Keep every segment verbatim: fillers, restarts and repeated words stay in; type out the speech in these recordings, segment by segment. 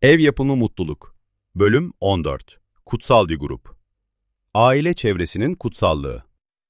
Ev yapımı mutluluk. Bölüm on dört. Kutsal bir grup. Aile çevresinin kutsallığı.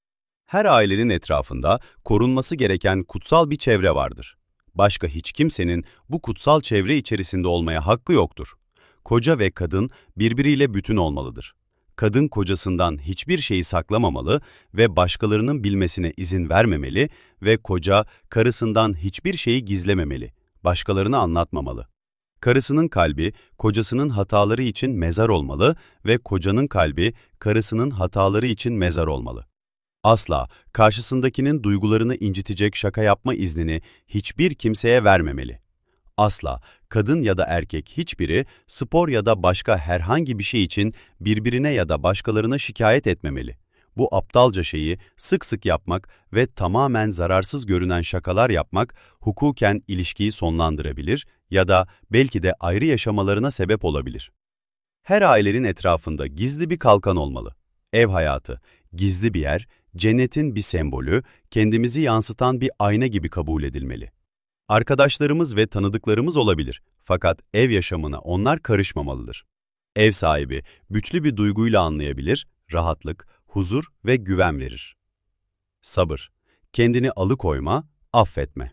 Her ailenin etrafında korunması gereken kutsal bir çevre vardır. Başka hiç kimsenin bu kutsal çevre içerisinde olmaya hakkı yoktur. Koca ve kadın birbiriyle bütün olmalıdır. Kadın kocasından hiçbir şeyi saklamamalı ve başkalarının bilmesine izin vermemeli ve koca karısından hiçbir şeyi gizlememeli, başkalarına anlatmamalı. Karısının kalbi, kocasının hataları için mezar olmalı ve kocanın kalbi, karısının hataları için mezar olmalı. Asla karşısındakinin duygularını incitecek şaka yapma iznini hiçbir kimseye vermemeli. Asla kadın ya da erkek hiçbiri spor ya da başka herhangi bir şey için birbirine ya da başkalarına şikayet etmemeli. Bu aptalca şeyi sık sık yapmak ve tamamen zararsız görünen şakalar yapmak hukuken ilişkiyi sonlandırabilir ya da belki de ayrı yaşamalarına sebep olabilir. Her ailenin etrafında gizli bir kalkan olmalı. Ev hayatı, gizli bir yer, cennetin bir sembolü, kendimizi yansıtan bir ayna gibi kabul edilmeli. Arkadaşlarımız ve tanıdıklarımız olabilir, fakat ev yaşamına onlar karışmamalıdır. Ev sahibi güçlü bir duyguyla anlayabilir, rahatlık, huzur ve güven verir. Sabır, kendini alıkoyma, affetme.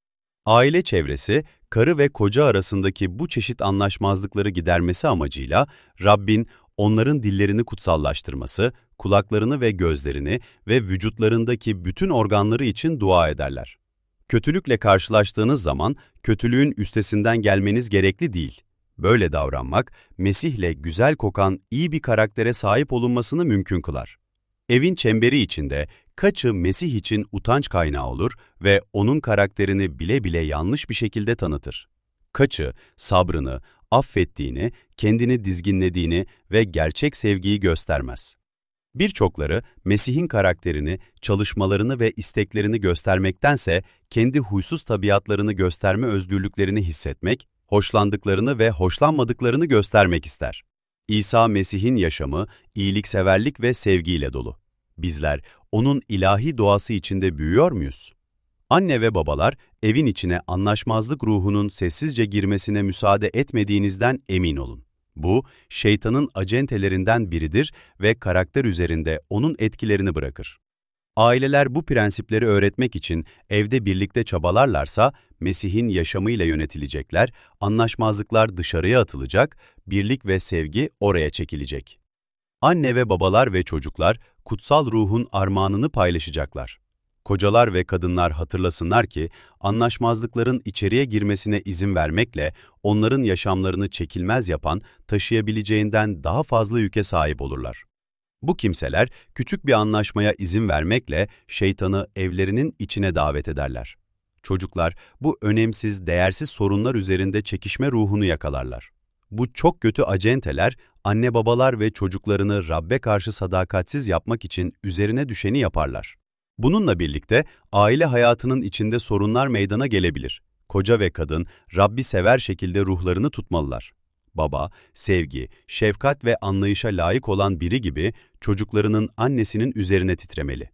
Aile çevresi, karı ve koca arasındaki bu çeşit anlaşmazlıkları gidermesi amacıyla Rabbin onların dillerini kutsallaştırması, kulaklarını ve gözlerini ve vücutlarındaki bütün organları için dua ederler. Kötülükle karşılaştığınız zaman kötülüğün üstesinden gelmeniz gerekli değil. Böyle davranmak, Mesih'le güzel kokan iyi bir karaktere sahip olunmasını mümkün kılar. Evin çemberi içinde kaçı Mesih için utanç kaynağı olur ve onun karakterini bile bile yanlış bir şekilde tanıtır. Kaçı sabrını, affettiğini, kendini dizginlediğini ve gerçek sevgiyi göstermez. Birçokları Mesih'in karakterini, çalışmalarını ve isteklerini göstermektense kendi huysuz tabiatlarını gösterme özgürlüklerini hissetmek, hoşlandıklarını ve hoşlanmadıklarını göstermek ister. İsa Mesih'in yaşamı, iyilikseverlik ve sevgiyle dolu. Bizler onun ilahi doğası içinde büyüyor muyuz? Anne ve babalar, evin içine anlaşmazlık ruhunun sessizce girmesine müsaade etmediğinizden emin olun. Bu, şeytanın acentelerinden biridir ve karakter üzerinde onun etkilerini bırakır. Aileler bu prensipleri öğretmek için evde birlikte çabalarlarsa, Mesih'in yaşamıyla yönetilecekler, anlaşmazlıklar dışarıya atılacak, birlik ve sevgi oraya çekilecek. Anne ve babalar ve çocuklar, kutsal ruhun armağanını paylaşacaklar. Kocalar ve kadınlar hatırlasınlar ki, anlaşmazlıkların içeriye girmesine izin vermekle, onların yaşamlarını çekilmez yapan, taşıyabileceğinden daha fazla yüke sahip olurlar. Bu kimseler, küçük bir anlaşmaya izin vermekle, şeytanı evlerinin içine davet ederler. Çocuklar, bu önemsiz, değersiz sorunlar üzerinde çekişme ruhunu yakalarlar. Bu çok kötü acenteler, anne babalar ve çocuklarını Rabbe karşı sadakatsiz yapmak için üzerine düşeni yaparlar. Bununla birlikte aile hayatının içinde sorunlar meydana gelebilir. Koca ve kadın Rabbi sever şekilde ruhlarını tutmalılar. Baba, sevgi, şefkat ve anlayışa layık olan biri gibi çocuklarının annesinin üzerine titremeli.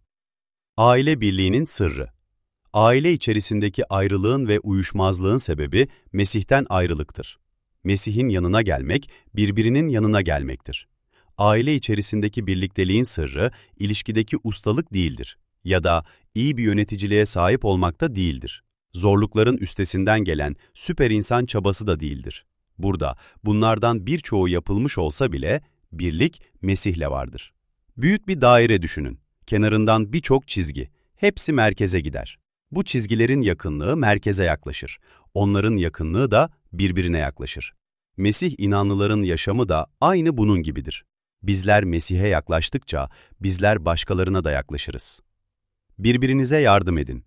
Aile birliğinin sırrı. Aile içerisindeki ayrılığın ve uyuşmazlığın sebebi Mesih'ten ayrılıktır. Mesih'in yanına gelmek, birbirinin yanına gelmektir. Aile içerisindeki birlikteliğin sırrı, ilişkideki ustalık değildir ya da iyi bir yöneticiliğe sahip olmakta değildir. Zorlukların üstesinden gelen süper insan çabası da değildir. Burada bunlardan birçoğu yapılmış olsa bile birlik Mesih'le vardır. Büyük bir daire düşünün. Kenarından birçok çizgi. Hepsi merkeze gider. Bu çizgilerin yakınlığı merkeze yaklaşır. Onların yakınlığı da birbirine yaklaşır. Mesih inanlıların yaşamı da aynı bunun gibidir. Bizler Mesih'e yaklaştıkça bizler başkalarına da yaklaşırız. Birbirinize yardım edin.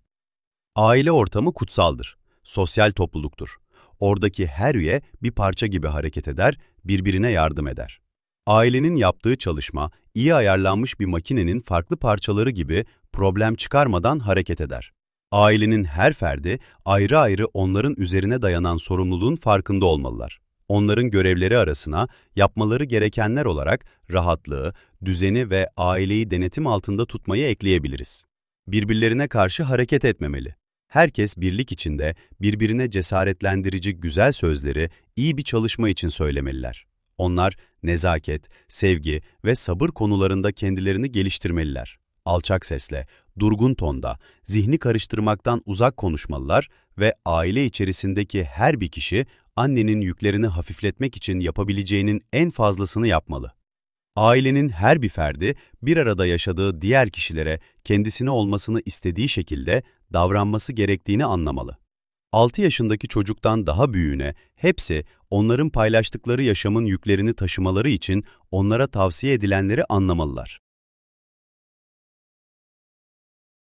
Aile ortamı kutsaldır. Sosyal topluluktur. Oradaki her üye bir parça gibi hareket eder, birbirine yardım eder. Ailenin yaptığı çalışma, iyi ayarlanmış bir makinenin farklı parçaları gibi problem çıkarmadan hareket eder. Ailenin her ferdi ayrı ayrı onların üzerine dayanan sorumluluğun farkında olmalılar. Onların görevleri arasına yapmaları gerekenler olarak rahatlığı, düzeni ve aileyi denetim altında tutmayı ekleyebiliriz. Birbirlerine karşı hareket etmemeli. Herkes birlik içinde birbirine cesaretlendirici güzel sözleri, iyi bir çalışma için söylemeliler. Onlar nezaket, sevgi ve sabır konularında kendilerini geliştirmeliler. Alçak sesle, durgun tonda, zihni karıştırmaktan uzak konuşmalılar ve aile içerisindeki her bir kişi annenin yüklerini hafifletmek için yapabileceğinin en fazlasını yapmalı. Ailenin her bir ferdi bir arada yaşadığı diğer kişilere kendisini olmasını istediği şekilde davranması gerektiğini anlamalı. altı yaşındaki çocuktan daha büyüğüne hepsi onların paylaştıkları yaşamın yüklerini taşımaları için onlara tavsiye edilenleri anlamalılar.